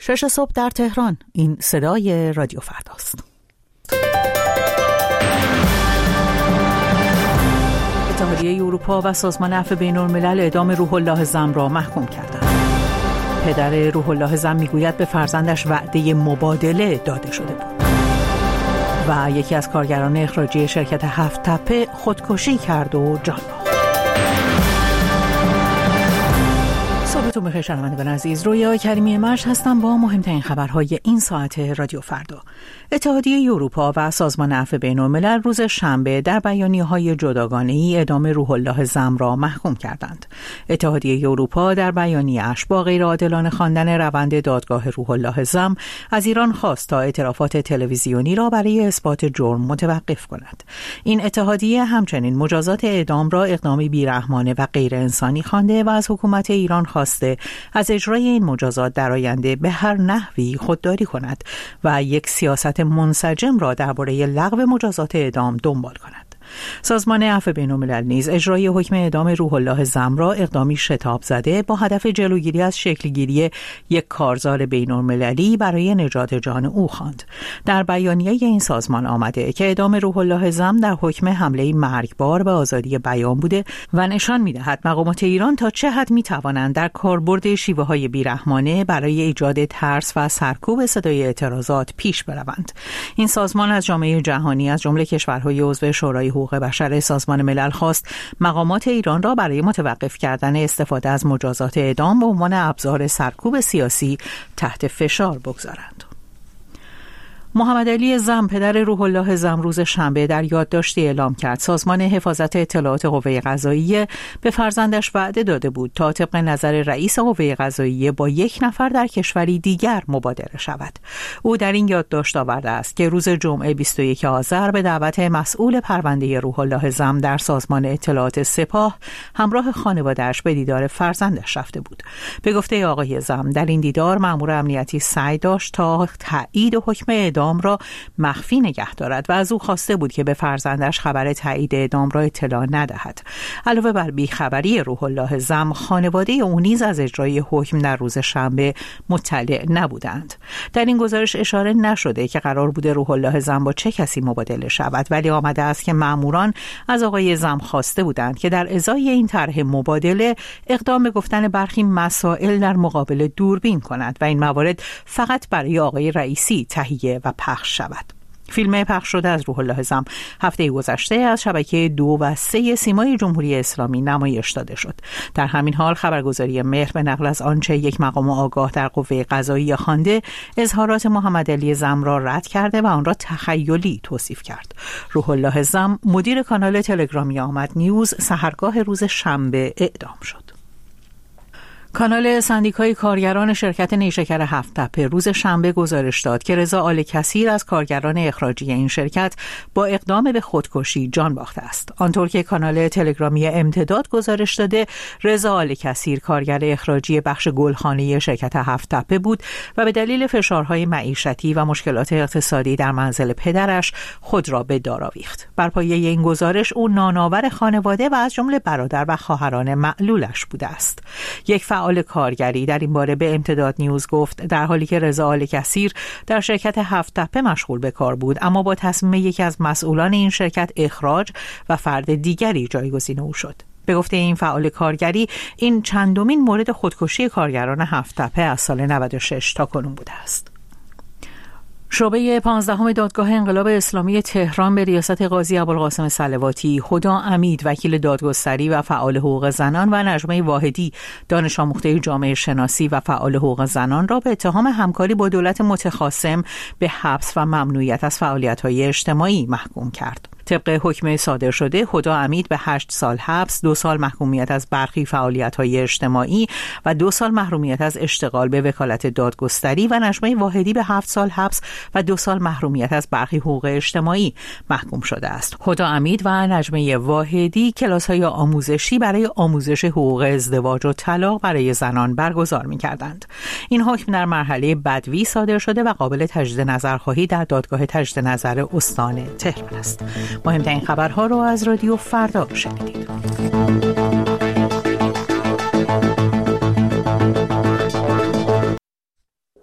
6 صبح در تهران. این صدای رادیو فرداست. اتحادیه اروپا و سازمان عفو بین‌الملل اعدام روح الله زم را محکوم کردند. پدر روح الله زم میگوید به فرزندش وعده مبادله داده شده بود. و یکی از کارگران اخراجی شرکت هفت تپه خودکشی کرد و جان باخت. صبحتون بخیر شنوندگان عزیز، رویا کریمی مرج هستم با مهمترین خبرهای این ساعت رادیو فردا. اتحادیه اروپا و سازمان عفو بین‌الملل روز شنبه در بیانیه‌های جداگانه‌ای اعدام روح الله زم را محکوم کردند. اتحادیه اروپا در بیانیه‌اش با غیرعادلانه خواندن روند دادگاه روح الله زم از ایران خواست تا اعترافات تلویزیونی را برای اثبات جرم متوقف کند. این اتحادیه همچنین مجازات اعدام را اقدامی بیرحمانه و غیر انسانی خوانده و از حکومت ایران خواسته از اجرای این مجازات در آینده به هر نحوی خودداری کند و یک سیاست منسجم را درباره لغو مجازات اعدام دنبال کند. سازمان عفو بین‌الملل نیز اجرای حکم اعدام روح الله زم را اقدامی شتاب زده با هدف جلوگیری از شکلگیری یک کارزار بین‌المللی برای نجات جان او خواند. در بیانیه این سازمان آمده که اعدام روح الله زم در حکم حمله مرگبار به آزادی بیان بوده و نشان می‌دهد مقامات ایران تا چه حد می‌توانند در کاربرد شیوه‌های بیرحمانه برای ایجاد ترس و سرکوب صدای اعتراضات پیش بروند. این سازمان از جامعه جهانی از جمله کشورهای عضو شورای حقوق بشر سازمان ملل خواست مقامات ایران را برای متوقف کردن استفاده از مجازات اعدام به عنوان ابزار سرکوب سیاسی تحت فشار بگذارند. محمد علی زم پدر روح الله زم روز شنبه در یادداشتی اعلام کرد سازمان حفاظت اطلاعات قوه قضاییه به فرزندش وعده داده بود تا طبق نظر رئیس قوه قضاییه با یک نفر در کشوری دیگر مبادله شود. او در این یادداشت آورده است که روز جمعه 21 آذر به دعوت مسئول پرونده روح الله زم در سازمان اطلاعات سپاه همراه خانواده‌اش به دیدار فرزندش رفته بود. به گفته آقای زم در این دیدار مأمور امنیتی سعی داشت تا تایید حکم اعدام را مخفی نگه دارد و از او خواسته بود که به فرزندش خبر تایید اعدام را اطلاع ندهد. علاوه بر بیخبری روح الله زم، خانواده او نیز از اجرای حکم در روز شنبه مطلع نبودند. در این گزارش اشاره نشده که قرار بوده روح الله زم با چه کسی مبادله شود، ولی آمده است که مأموران از آقای زم خواسته بودند که در ازای این طرح مبادله اقدام به گفتن برخی مسائل در مقابل دوربین کند و این موارد فقط برای آقای رئیسی تهیه و پخش شود. فیلم پخش شده از روح الله زم هفته گذشته از شبکه 2 و 3 سیمای جمهوری اسلامی نمایش داده شد. در همین حال خبرگزاری مهر به نقل از آنچه یک مقام آگاه در قوه قضاییه خوانده اظهارات محمد علی زم را رد کرده و آن را تخیلی توصیف کرد. روح الله زم مدیر کانال تلگرامی آمد نیوز سحرگاه روز شنبه اعدام شد. کانال سندیکای کارگران شرکت نیشکر هفت تپه روز شنبه گزارش داد که رضا آل کثیر از کارگران اخراجی این شرکت با اقدام به خودکشی جان باخته است. آنطور که کانال تلگرامی امتداد گزارش داده، رضا آل کثیر کارگر اخراجی بخش گلخانه شرکت هفت تپه بود و به دلیل فشارهای معیشتی و مشکلات اقتصادی در منزل پدرش خود را به دار آویخت. بر پایه این گزارش او نانآور خانواده و از جمله برادر و خواهران معلولش بوده است. یک فعال کارگری در این باره به امتداد نیوز گفت در حالی که رضا آل کثیر در شرکت هفت تپه مشغول به کار بود، اما با تصمیم یکی از مسئولان این شرکت اخراج و فرد دیگری جایگزین او شد. به گفته این فعال کارگری، این چندمین مورد خودکشی کارگران هفت تپه از سال 96 تا کنون بوده است. شعبه 15 دادگاه انقلاب اسلامی تهران به ریاست قاضی ابوالقاسم صلواتی، هدا امید وکیل دادگستری و فعال حقوق زنان و نجمه واحدی دانش آموخته جامعه شناسی و فعال حقوق زنان را به اتهام همکاری با دولت متخاصم به حبس و ممنوعیت از فعالیت‌های اجتماعی محکوم کرد. طبق حکم صادر شده، هدا امید به 8 سال حبس، 2 سال محکومیت از برخی فعالیت‌های اجتماعی و 2 سال محرومیت از اشتغال به وکالت دادگستری و نجمه واحدی به 7 سال حبس و 2 سال محرومیت از برخی حقوق اجتماعی محکوم شده است. هدا امید و نجمه واحدی کلاس‌های آموزشی برای آموزش حقوق ازدواج و طلاق برای زنان برگزار می‌کردند. این حکم در مرحله بدوی صادر شده و قابل تجدید نظرخواهی در دادگاه تجدید نظر استان تهران است. مهمترین خبرها رو از رادیو فردا شنیدید.